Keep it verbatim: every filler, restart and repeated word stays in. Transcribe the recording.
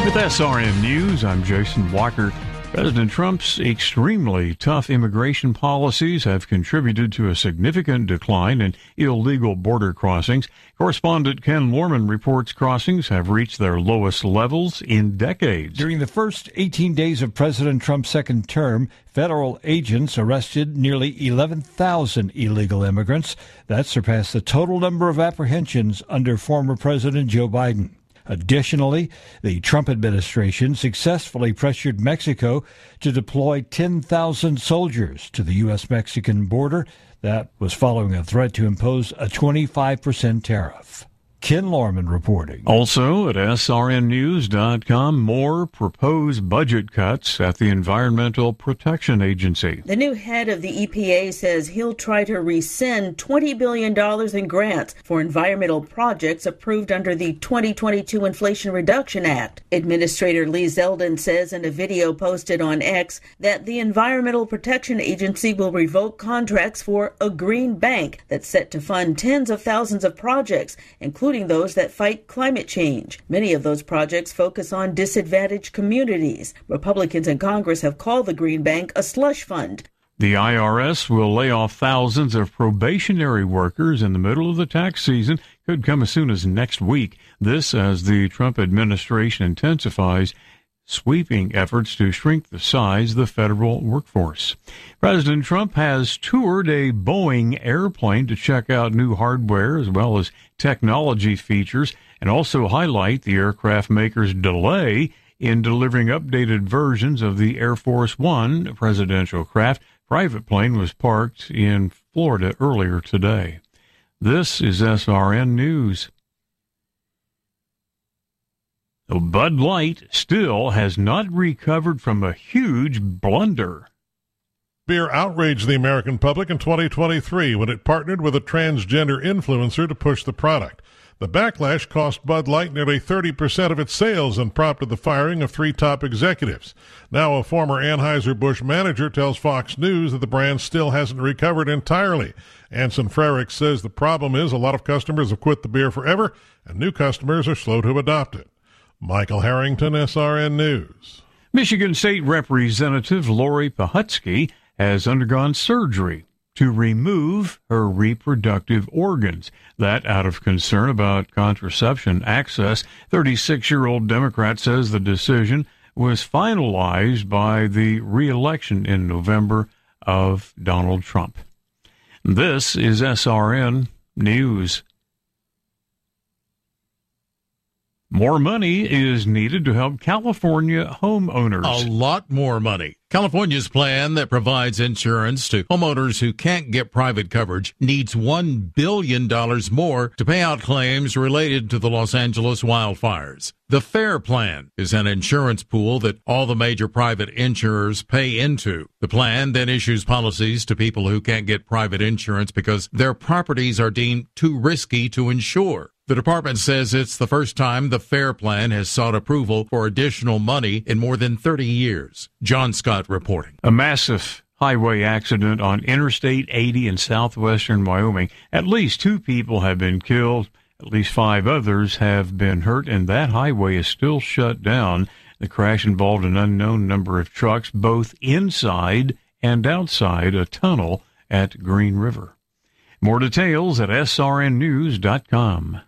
With S R N News, I'm Jason Walker. President Trump's extremely tough immigration policies have contributed to a significant decline in illegal border crossings. Correspondent Ken Lorman reports crossings have reached their lowest levels in decades. During the first eighteen days of President Trump's second term, federal agents arrested nearly eleven thousand illegal immigrants. That surpassed the total number of apprehensions under former President Joe Biden. Additionally, the Trump administration successfully pressured Mexico to deploy ten thousand soldiers to the U S Mexican border. That was following a threat to impose a twenty-five percent tariff. Ken Lorman reporting. Also at S R N news dot com, more proposed budget cuts at the Environmental Protection Agency. The new head of the E P A says he'll try to rescind twenty billion dollars in grants for environmental projects approved under the twenty twenty-two Inflation Reduction Act. Administrator Lee Zeldin says in a video posted on X that the Environmental Protection Agency will revoke contracts for a green bank that's set to fund tens of thousands of projects, including including those that fight climate change. Many of those projects focus on disadvantaged communities. Republicans in Congress have called the Green Bank a slush fund. The I R S will lay off thousands of probationary workers in the middle of the tax season. Could come as soon as next week. This as the Trump administration intensifies sweeping efforts to shrink the size of the federal workforce. President Trump has toured a Boeing airplane to check out new hardware as well as technology features and also highlight the aircraft maker's delay in delivering updated versions of the Air Force One presidential craft. Private plane was parked in Florida earlier today. This is S R N News. Bud Light still has not recovered from a huge blunder. Beer outraged the American public in twenty twenty-three when it partnered with a transgender influencer to push the product. The backlash cost Bud Light nearly thirty percent of its sales and prompted the firing of three top executives. Now a former Anheuser-Busch manager tells Fox News that the brand still hasn't recovered entirely. Anson Frerichs says the problem is a lot of customers have quit the beer forever and new customers are slow to adopt it. Michael Harrington, S R N News. Michigan State Representative Lori Pahutsky has undergone surgery to remove her reproductive organs. That out of concern about contraception access. thirty-six-year-old Democrat says the decision was finalized by the re-election in November of Donald Trump. This is S R N News. More money is needed to help California homeowners. A lot more money. California's plan that provides insurance to homeowners who can't get private coverage needs one billion dollars more to pay out claims related to the Los Angeles wildfires. The FAIR Plan is an insurance pool that all the major private insurers pay into. The plan then issues policies to people who can't get private insurance because their properties are deemed too risky to insure. The department says it's the first time the FAIR Plan has sought approval for additional money in more than thirty years. John Scott reporting. A massive highway accident on Interstate eighty in southwestern Wyoming. At least two people have been killed. At least five others have been hurt, and that highway is still shut down. The crash involved an unknown number of trucks, both inside and outside a tunnel at Green River. More details at S R N news dot com.